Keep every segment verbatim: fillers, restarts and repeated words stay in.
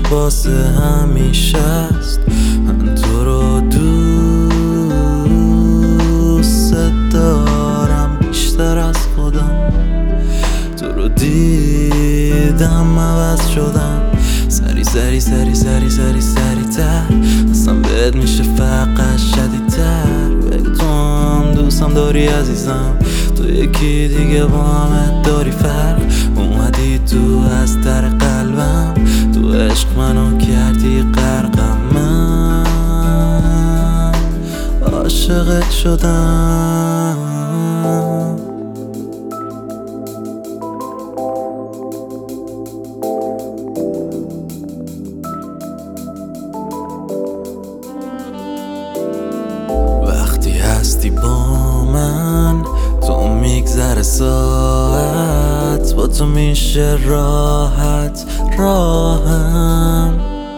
واسه همیشه است. من تو رو دوست دارم بیشتر از خودم، تو رو دیدم عوض شدم. سری سری سری سری سری سری تر اصلا بهت میشه فقط شدیدتر. بگو تو هم دوستم داری عزیزم، تو یکی دیگه با همه داری فرق. اومدی تو از در قلبم، تو عشق منو کردی غرقم. من عاشقت شدم. وقتی هستی با من تو میگذره ساعت، با تو میشه راحت راهم.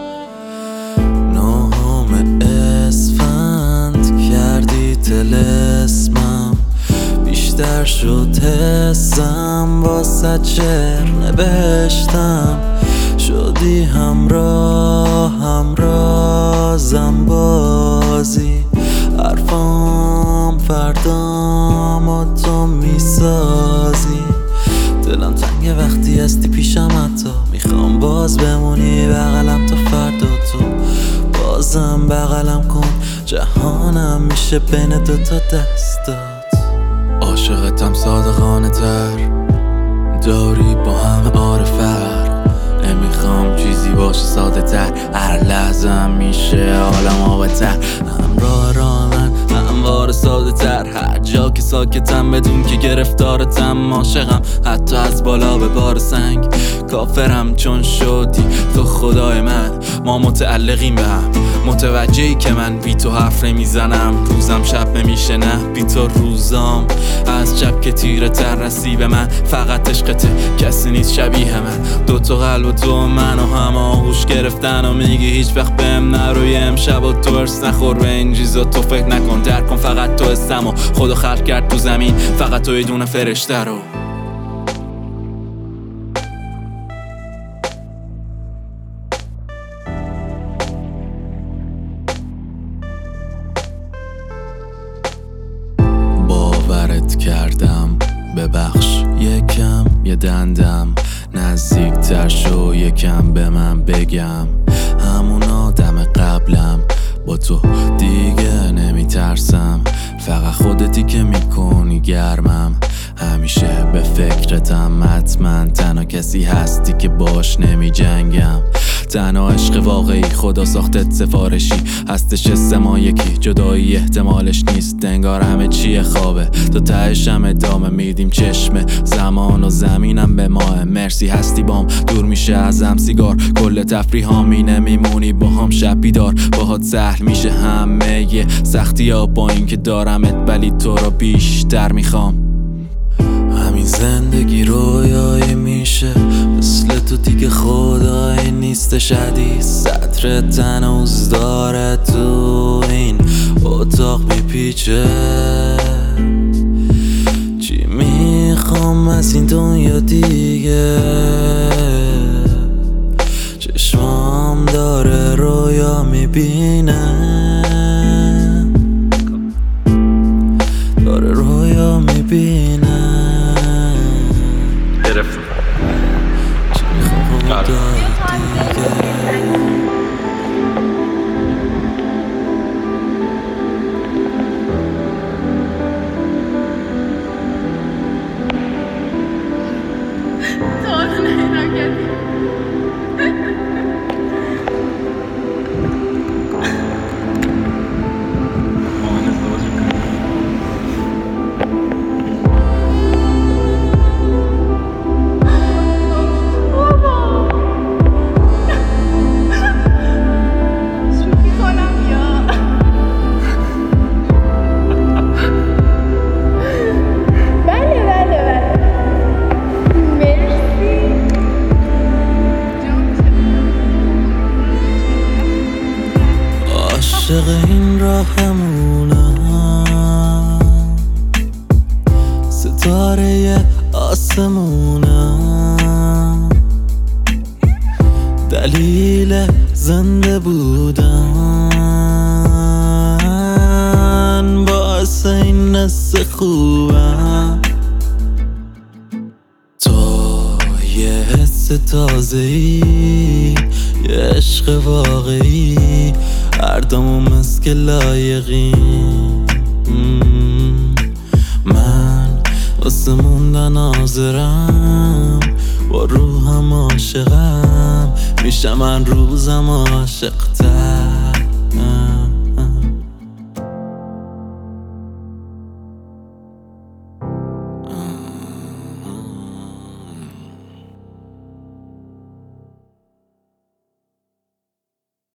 نهم اسفند کردی طلسمم، بیشتر شد حسم واسه چر نوشتم. شدی همراه همرازم بازی، حرفام فردام و تو میسازی. دلم تنگه وقتی هستی پیشم، حتی میخوام باز بمونی بغلم تا فردا. تو بازم بغلم کن، جهانم میشه بین دوتا دستات. عاشقتم صادقانه تر، داری با همه آره فرق. نمیخوام چیزی باشه ساده تر، هر لحظه میشه عالم آبتر. همراه راه من هموار ساده تر، هر جا که ساکتم بدون که گرفتارتم. عاشقم حتی از بالا به بار سنگ، کافرم چون شدی تو خدای من. ما متعلقیم به هم، متوجهی که من بی تو حرف نمیزنم. روزم شب نمیشه نه بی تو روزام، از شب که تیره تر رسی به من. فقط عشقته کسی نیست شبیه من، دوتا قلب و تو من و هم آغوش گرفتن. و میگی هیچ وقت بهم نروی امشب و تو ارس نخور به این چیزا. تو فکر نکن درک کن فقط تو هستم و خدا خلق کرد تو زمین، فقط تو یه دونه فرشته رو. باورت کردم ببخش یکم یه دندم، نزدیکتر شو یکم به من بگم. همون آدم قبلم با تو دیگه نمیترسم، فقط خودتی که میکنی گرمم. همیشه به فکرتم حتما، تنها کسی هستی که باش نمی جنگم. تنها عشق واقعی خدا ساختت سفارشی، هستش حس ما یکی جدایی احتمالش نیست. انگار همه چیه خوابه تا تهش هم ادامه میدیم. چشم زمان و زمینم به ماه، مرسی هستی بام دور میشه ازم سیگار. کل تفریح هامینه میمونی با هم شب بیدار، باهات سهل میشه همه یه سختی ها. با این که دارمت ولی تو رو بیشتر میخوام. همین زندگی رویایی میشه، مثل تو دیگه خدایی نیستش. حدیث سطر تنوز داره تو این اتاق میپیچه. چی میخوام از این دنیا دیگه، چشمام داره رویا میبینه، داره رویا میبینه. چی میخوام داری دیگه. عاشق این راهمونم، ستاره آسمونم. دلیل دلیل زنده بودن باعث این حس خوبم. تو یه حس تازه‌ای، یه عشق واقعی، هر دومون مثل لایقی. من واسه موندن حاضرم، با روحم عاشقم، میشم من روزم عاشق‌تر.